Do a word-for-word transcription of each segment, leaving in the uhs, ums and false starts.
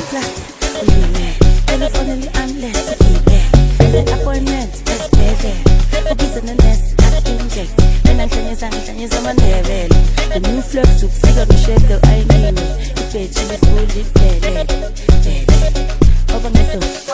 plastic, we be telephone unless to keep it. The appointment is better. For business and nest, I inject. And I'm telling you, I'm telling you, I'm on level. The new flux to figure the shape that I need. The page is fully dead. Dead. Over my soul.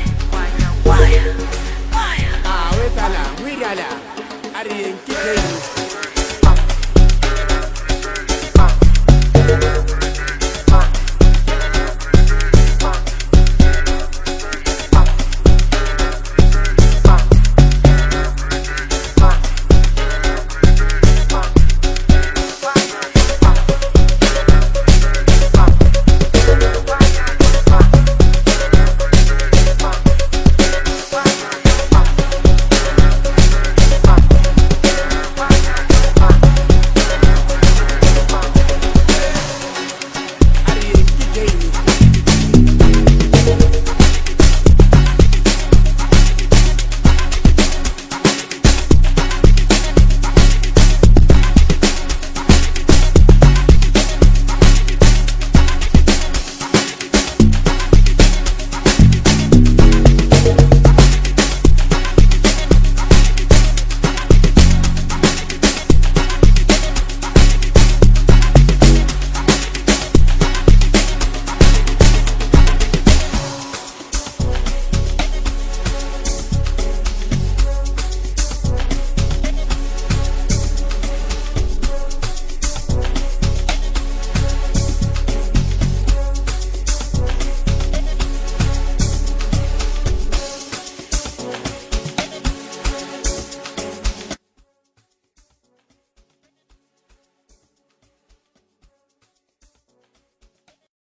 Ah, wait a la, we got that. I didn't kill you.